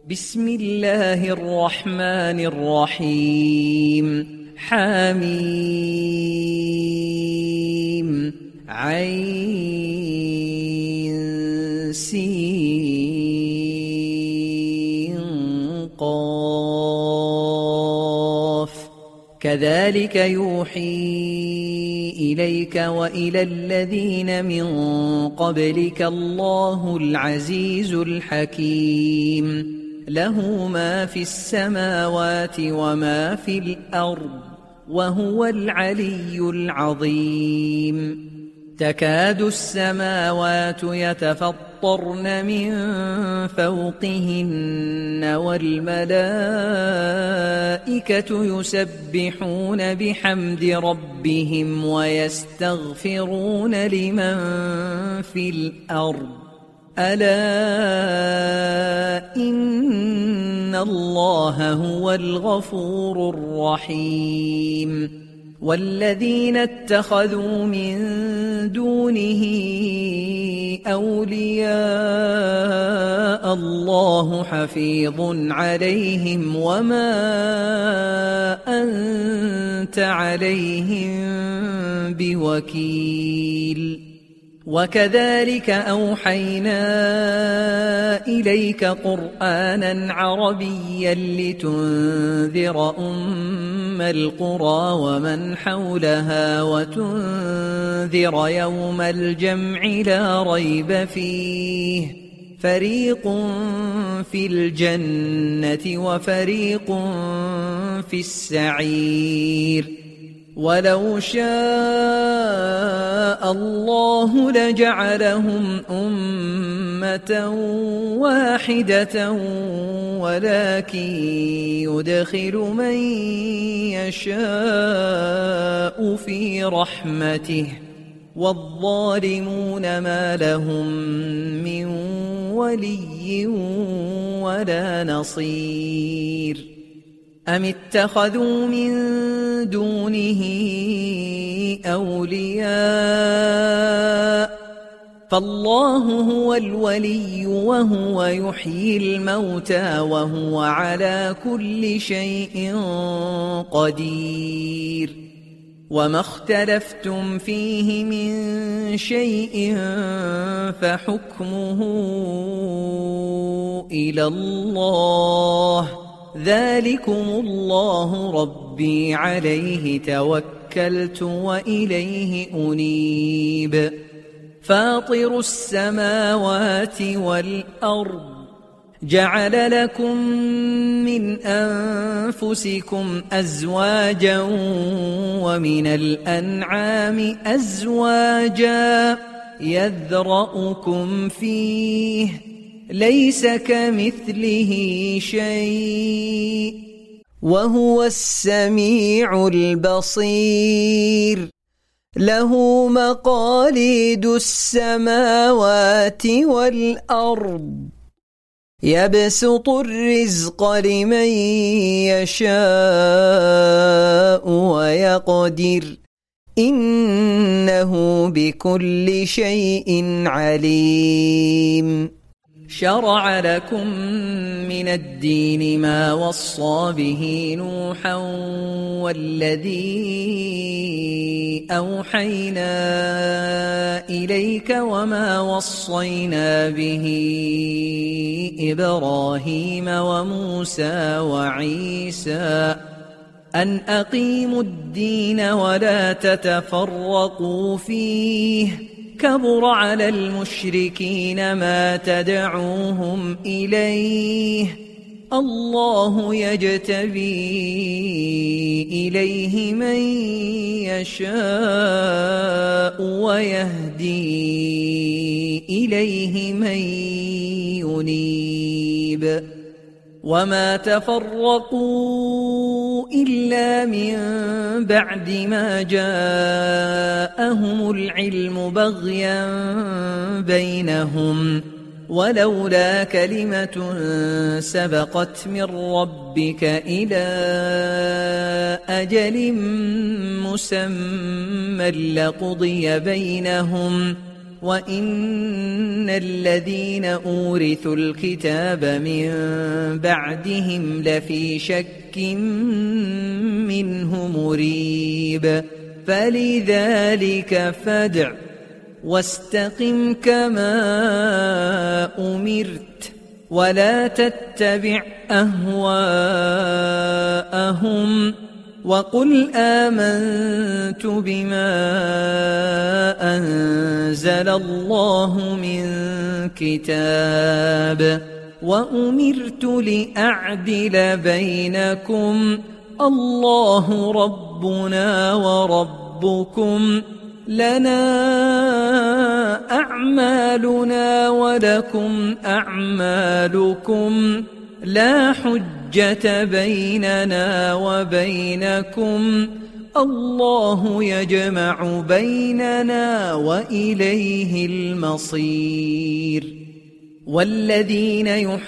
بسم الله الرحمن الرحيم حميم عين سين قاف كذلك يوحي إليك وإلى الذين من قبلك الله العزيز الحكيم له ما في السماوات وما في الأرض وهو العلي العظيم تكاد السماوات يتفطرن من فوقهن والملائكة يسبحون بحمد ربهم ويستغفرون لمن في الأرض ألا إن الله هو الغفور الرحيم والذين اتخذوا من دونه أولياء الله حفيظ عليهم وما أنت عليهم بوكيل وكذلك أوحينا إليك قرآنا عربيا لتنذر أم القرى ومن حولها وتنذر يوم الجمع لا ريب فيه فريق في الجنة وفريق في السعير ولو شاء الله لجعلهم أمة واحدة ولكن يدخل من يشاء في رحمته والظالمون ما لهم من ولي ولا نصير أم اتخذوا من دونه أولياء فالله هو الولي وهو يحيي الموتى وهو على كل شيء قدير وما اختلفتم فيه من شيء فحكمه إلى الله ذلكم الله ربي عليه توكلت وإليه أنيب فاطر السماوات والأرض جعل لكم من أنفسكم أزواجا ومن الأنعام أزواجا يذرأكم فيه ليس كمثله شيء وهو السميع البصير له مقاليد السماوات والأرض يبسط الرزق لمن يشاء ويقدر إنه بكل شيء عليم شرع لكم من الدين ما وصى به نوحا والذي أوحينا إليك وما وصينا به إبراهيم وموسى وعيسى أن أقيموا الدين ولا تتفرقوا فيه كبر على المشركين ما تدعوهم إليه الله يجتبي إليه من يشاء ويهدي إليه من ينيب وما تفرقوا إلا من بعد ما جاءهم العلم بغيا بينهم ولولا كلمة سبقت من ربك إلى أجل مسمى لقضي بينهم وإن الذين أورثوا الكتاب من بعدهم لفي شك منه مريب فلذلك فادع واستقم كما أمرت ولا تتبع أهواءهم وقل آمنت بما أنزل الله من كتاب وأمرت لأعدل بينكم الله ربنا وربكم لنا أعمالنا ولكم أعمالكم لا حجة بيننا وبينكم الله يجمع بيننا وإليه المصير والذين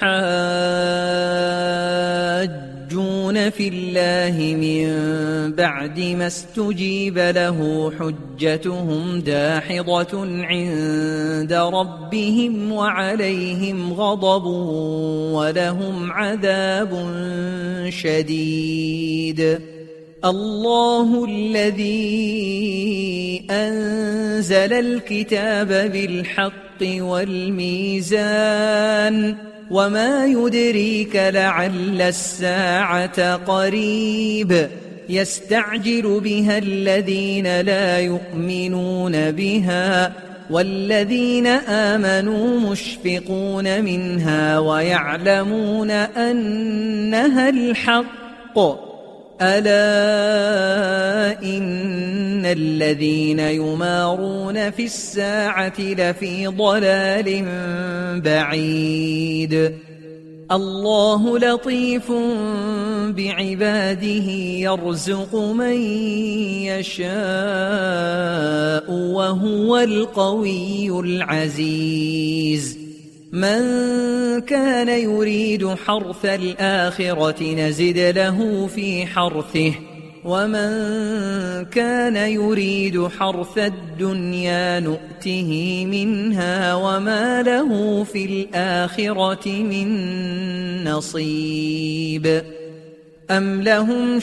يحاجون في الله من بعد ما استجيب له حجتهم داحضة عند ربهم وعليهم غضب ولهم عذاب شديد الله الذي أنزل الكتاب بالحق والميزان وما يدريك لعل الساعة قريب يستعجل بها الذين لا يؤمنون بها والذين آمنوا مشفقون منها ويعلمون أنها الحق ألا إن الذين يمارون في الساعة لفي ضلال بعيد الله لطيف بعباده يرزق من يشاء وهو القوي العزيز من كان يريد حرث الآخرة نزد له في حرثه ومن كان يريد حرث الدنيا نؤته منها وما له في الآخرة من نصيب أم لهم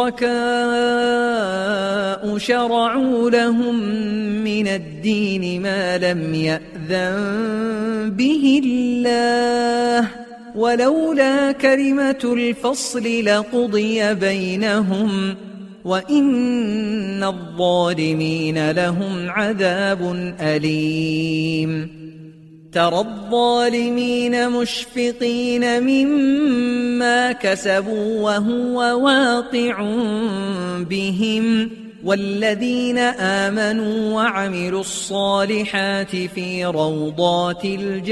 شركاء شرعوا لهم من الدين ما لم يأذن به الله ولولا كلمة الفصل لقضي بينهم وإن الظالمين لهم عذاب أليم ترى الظالمين مشفقين مما كسبوا وهو واقع بهم والذين آمنوا وعملوا الصالحات في روضات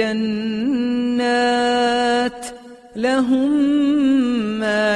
الجنات لهم ما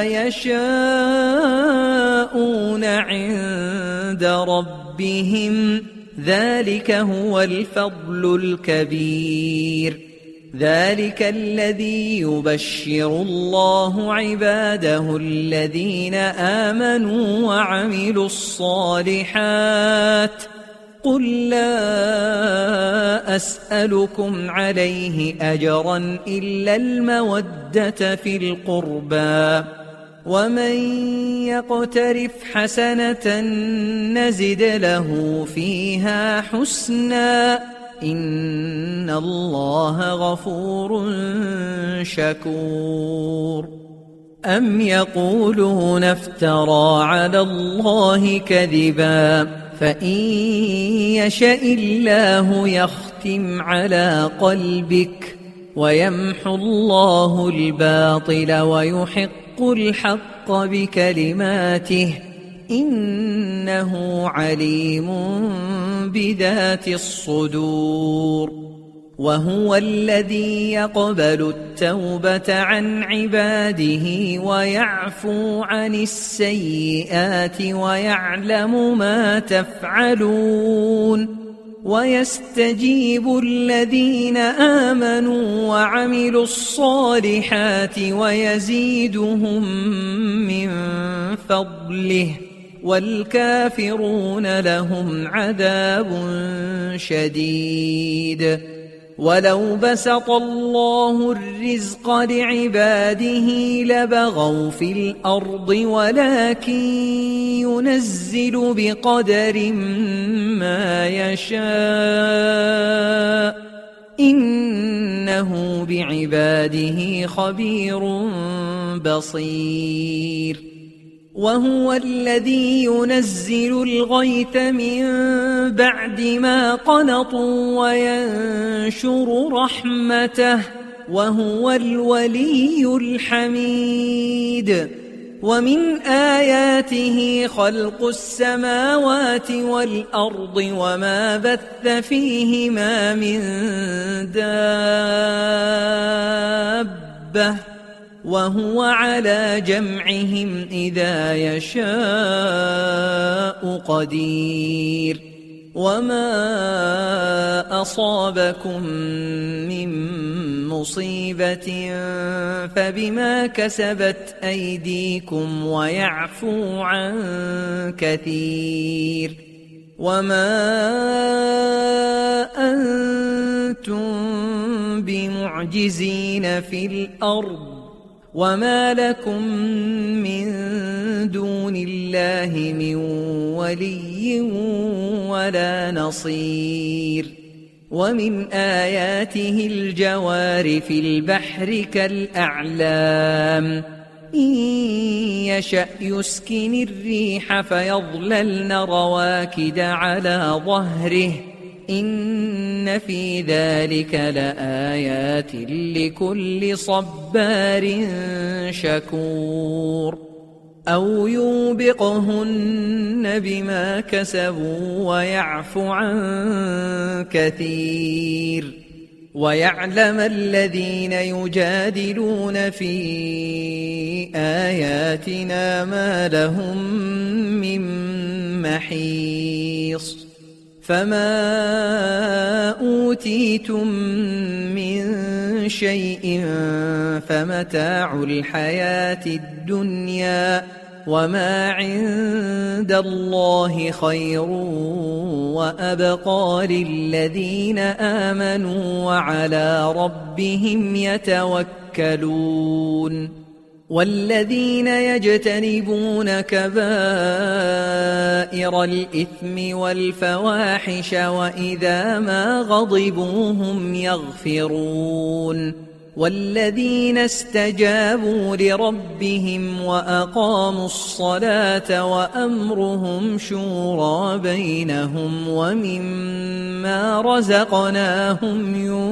يشاءون عند ربهم ذلك هو الفضل الكبير ذلك الذي يبشر الله عباده الذين آمنوا وعملوا الصالحات قل لا أسألكم عليه أجرا إلا المودة في القربى ومن يقترف حسنة نزد له فيها حسنا إن الله غفور شكور أم يقولون افترى على الله كذبا فإن يشأ الله يختم على قلبك ويمحو الله الباطل ويحق الحق بكلماته إنه عليم بذات الصدور وهو الذي يقبل التوبة عن عباده ويعفو عن السيئات ويعلم ما تفعلون ويستجيب الذين آمنوا وعملوا الصالحات ويزيدهم من فضله والكافرون لهم عذاب شديد. ولو بسط الله الرزق لعباده لبغوا في الأرض ولكن ينزل بقدر ما يشاء إنه بعباده خبير بصير. وهو الذي ينزل الغيث من بعد ما قنطوا وينشر رحمته وهو الولي الحميد. ومن آياته خلق السماوات والأرض وما بث فيهما من دابة وهو على جمعهم إذا يشاء قدير. وما أصابكم من مصيبة فبما كسبت أيديكم ويعفو عن كثير. وما أنتم بمعجزين في الأرض وما لكم من دون الله من ولي ولا نصير. ومن آياته الجوار في البحر كالأعلام إن يشأ يسكن الريح فيظللن رواكد على ظهره إن في ذلك لآيات لكل صبار شكور. أو يوبقهن بما كسبوا ويعفو عن كثير. ويعلم الذين يجادلون في آياتنا ما لهم من محيص. فما أوتيتم من شيء فمتاع الحياة الدنيا وما عند الله خير وأبقى للذين آمنوا وعلى ربهم يتوكلون. والذين يجتنبون كبائر الإثم والفواحش وإذا ما غضبوا هم يغفرون. والذين استجابوا لربهم وأقاموا الصلاة وأمرهم شورى بينهم ومما رزقناهم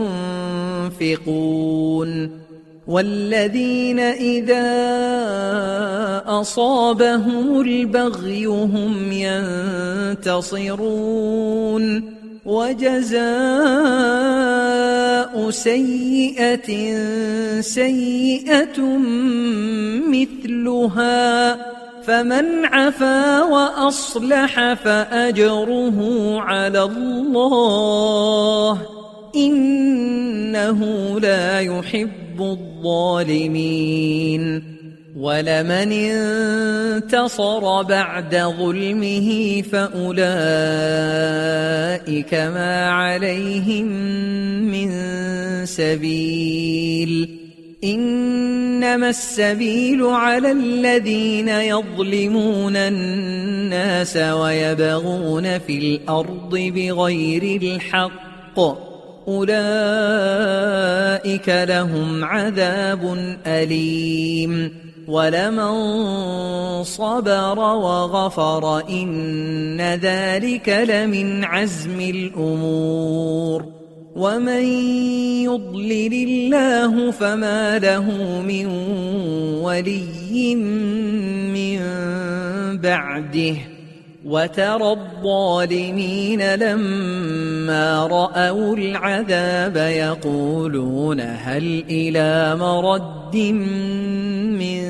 ينفقون. والذين إذا أصابهم البغي هم ينتصرون. وجزاء سيئة سيئة مثلها فمن عفا وأصلح فأجره على الله إنه لا يحب الظالمين. ولمن انتصر بعد ظلمه فأولئك ما عليهم من سبيل إنما السبيل على الذين يظلمون الناس ويبغون في الأرض بغير الحق أولئك لهم عذاب أليم. ولمن صبر وغفر إن ذلك لمن عزم الأمور. ومن يضلل الله فما له من ولي من بعده. وترى الظالمين لما رأوا العذاب يقولون هل إلى مرد من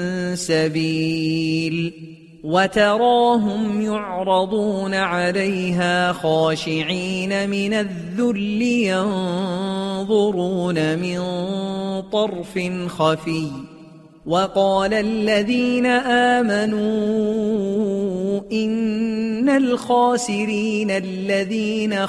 سبيل وتراهم يعرضون عليها خاشعين من الذل ينظرون من طرف خفي وقال الذين آمنوا إن الخاسرين الذين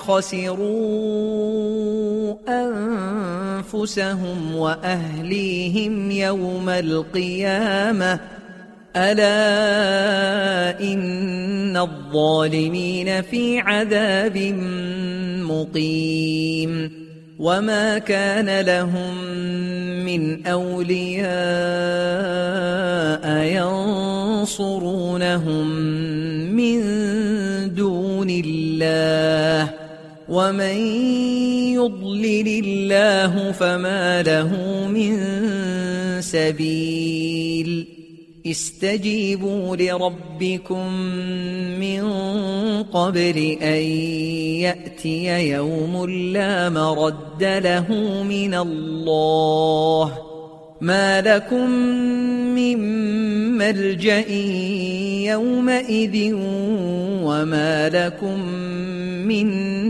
خسروا أنفسهم وأهليهم يوم القيامة ألا إن الظالمين في عذاب مقيم وما كان لهم من أولياء ينصرونهم من دون الله ومن يضلل الله فما له من سبيل استجيبوا لربكم من قبل أن يأتي يوم لا مرد له من الله ما لكم من ملجأ يومئذ وما لكم من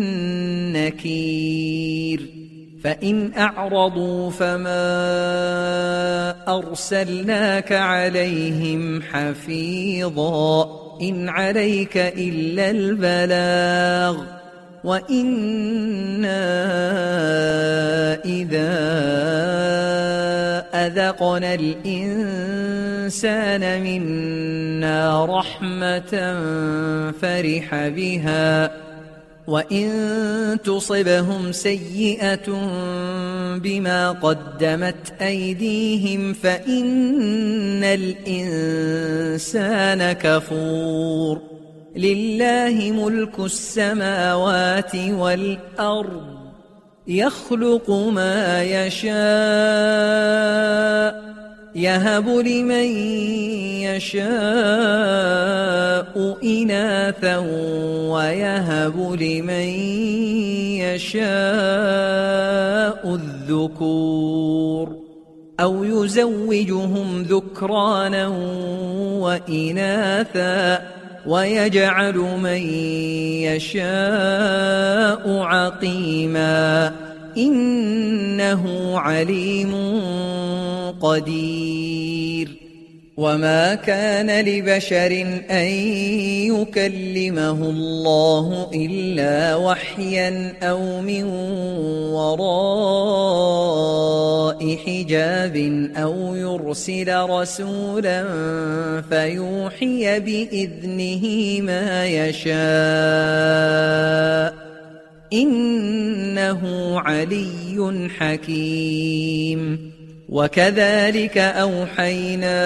نكير فإن أعرضوا فما أرسلناك عليهم حفيظا إن عليك إلا البلاغ وإنا إذا أذقنا الإنسان منا رحمة فرح بها وإن تصبهم سيئة بما قدمت أيديهم فإن الإنسان كفور لله ملك السماوات والأرض يخلق ما يشاء يهب لمن يشاء إناثا ويهب لمن يشاء الذكور أو يزوجهم ذكرانا وإناثا ويجعل من يشاء عقيما إنه عليم قدير وما كان لبشر أن يكلمه الله إلا وحيا أو من وراء حجاب أو يرسل رسولا فيوحي بإذنه ما يشاء إنه علي حكيم وكذلك أوحينا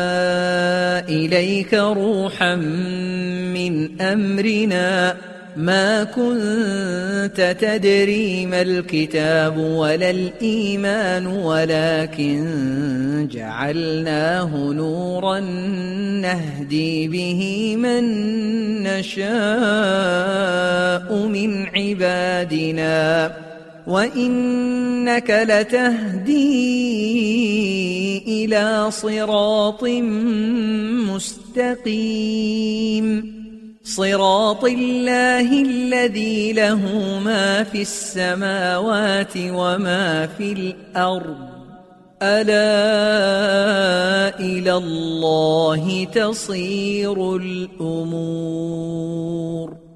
إليك روحا من أمرنا ما كنت تدري ما الكتاب ولا الإيمان ولكن جعلناه نورا نهدي به من نشاء من عبادنا وإنك لتهدي إلى صراط مستقيم صراط الله الذي له ما في السماوات وما في الأرض ألا إلى الله تصير الأمور